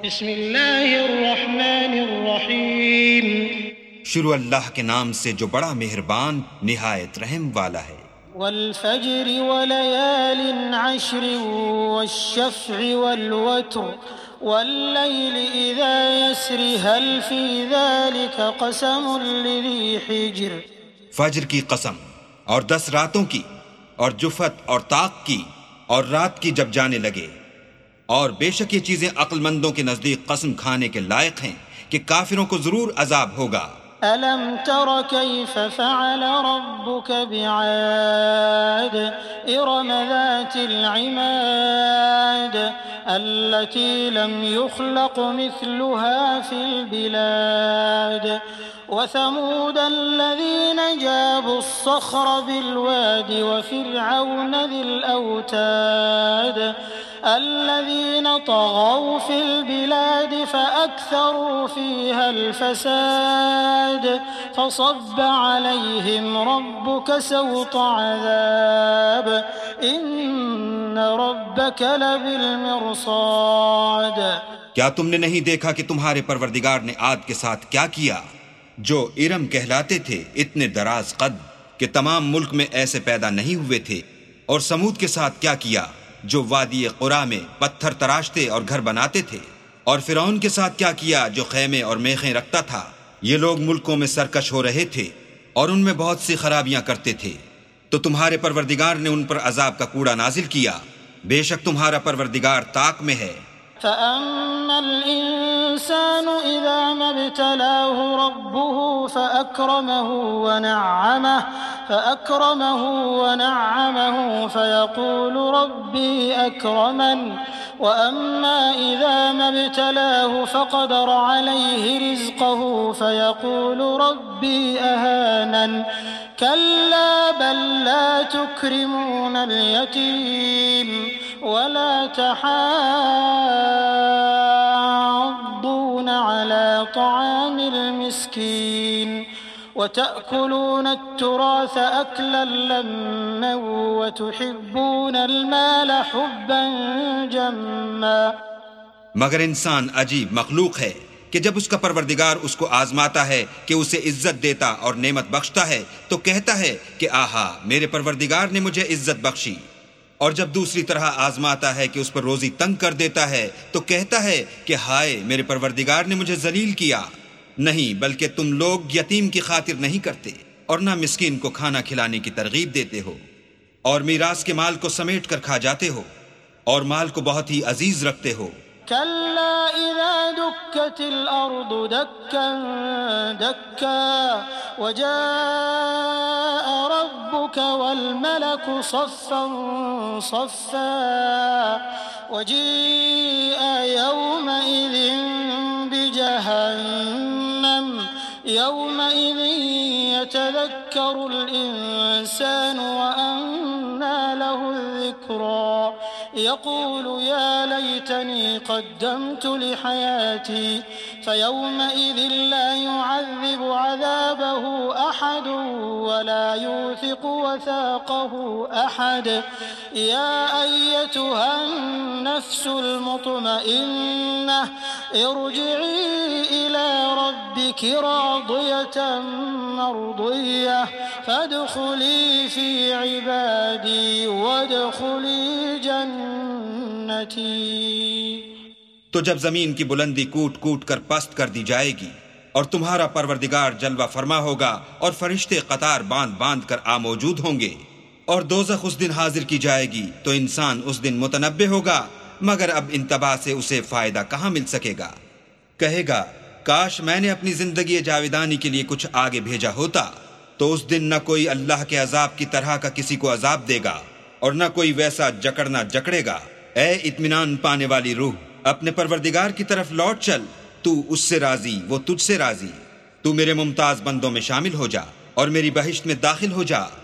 बिस्मिल्लाहिर्रहमानिर्रहीम। शुरू अल्लाह के नाम से जो बड़ा मेहरबान निहायत रहम वाला है। वल फज्र वलयालिन अश्र वश्शफ़्इ वल्वत्र वल्लैलि इज़ा यस्र हल फ़ी ज़ालिका क़समुन लिज़ी हिज्र। फज्र की कसम और 10 रातों की और जुफत और ताक की और रात की जब जाने लगे, और बेशक ये चीजें अक्लमंदों के नजदीक कसम खाने के लायक हैं कि काफिरों को जरूर अजाब होगा। अलम तर कैफ़ फ़अल रब्बुक बिआद इरम ज़ातिल इमाद अल्लती लम युख़लक़ मिस्लुहा फ़िल बिलाद वसमूद अल्लज़ीन जाबुस्सख़्र बिलवादि वफ़िरऔन ज़िल औताद अल्लज़ीन तग़ौ फ़िल बिलाद फ़अक्थरू फ़ीहल फ़साद फ़सब्ब अलैहिम रब्बुक सौत अज़ाब इन्न रब्बक लबिलमिरसाद। क्या तुमने नहीं देखा कि तुम्हारे परवरदिगार ने आद के साथ क्या किया, जो इरम कहलाते थे, इतने दराज कद कि तमाम मुल्क में ऐसे पैदा नहीं हुए थे, और समूद के साथ क्या किया जो वादी कुरा में पत्थर तराशते और घर बनाते थे, और फिरौन के साथ क्या किया जो खैमे और मेखें रखता था। ये लोग मुल्कों में सरकश हो रहे थे और उनमें बहुत सी खराबियां करते थे, तो तुम्हारे परवरदिगार ने उन पर अजाब का कूड़ा नाजिल किया। बेशक तुम्हारा परवरदिगार ताक में है। फ़अम्मल इंसानु इज़ा मब्तलाहु रब्बुहु फ़अक्रमहु वनअमहु फ़यक़ूलु रब्बी अक्रमन वअम्मा इज़ा मब्तलाहु फ़क़दर अलैहि रिज़्क़हु फ़यक़ूलु रब्बी अहानन कल्ला बल ला तुक्रिमूनल यतीम वला तहाद्दून अला तआमिल मिस्कीन वतअकुलून अत्तुराथ अक्लन लम्मन वतुहिब्बूनल माल हुब्बन जम्मा। मगर इंसान अजीब मखलूक है कि जब उसका परवरदिगार उसको आजमाता है कि उसे इज्जत देता और नेमत बख्शता है तो कहता है कि आहा, मेरे परवरदिगार ने मुझे इज्जत बख्शी, और जब दूसरी तरह आजमाता है कि उस पर रोजी तंग कर देता है तो कहता है कि हाय, मेरे परवरदिगार ने मुझे जलील किया। नहीं, बल्कि तुम लोग यतीम की खातिर नहीं करते और ना मिस्कीन को खाना खिलाने की तरगीब देते हो, और मीरास के माल को समेट कर खा जाते हो और माल को बहुत ही अजीज रखते हो। कल्ला इज़ा दुक्कतिल अर्दु दक्कन दक्का वजाअ रब्बुक वल मलकु सफ़्फ़न सफ़्फ़ा वजीअ यौमइज़िन बिजहन्नम यौमइज़िन यतज़क्करुल इंसानु वअन्ना लहुल ज़िक्रा यक़ूलु या लैतनी क़द्दमतु लिहयाती फ़यौमइज़िन ला युअज़्ज़िबु अज़ाबहु अहद वला यूसिक़ु वसाक़हु अहद या अय्यतुहन नफ्सुल मुत्मइन्नह इरजिई इला रब्बिकी रादियतन मर्दिय्यह फदख़ुली फ़ी इबादी वदख़ुली जन्नती। तो जब जमीन की बुलंदी कूट कूट कर पस्त कर दी जाएगी और तुम्हारा परवरदिगार जलवा फरमा होगा और फरिश्ते कतार बांध बांध कर आ मौजूद होंगे, और दोज़ख उस दिन हाजिर की जाएगी, तो इंसान उस दिन मुतनब्बे होगा, मगर अब इंतबा से उसे फायदा कहाँ मिल सकेगा। कहेगा, काश मैंने अपनी जिंदगी जाविदानी के लिए कुछ आगे भेजा होता, तो उस दिन न कोई अल्लाह के अजाब की तरह का किसी को अजाब देगा और न कोई वैसा जकड़ना जकड़ेगा। ए इत्मीनान पाने वाली रूह, अपने परवरदिगार की तरफ लौट चल, तू उससे राजी, वो तुझसे राजी। तू मेरे मुमताज बंदों में शामिल हो जा और मेरी बहिश्त में दाखिल हो जा।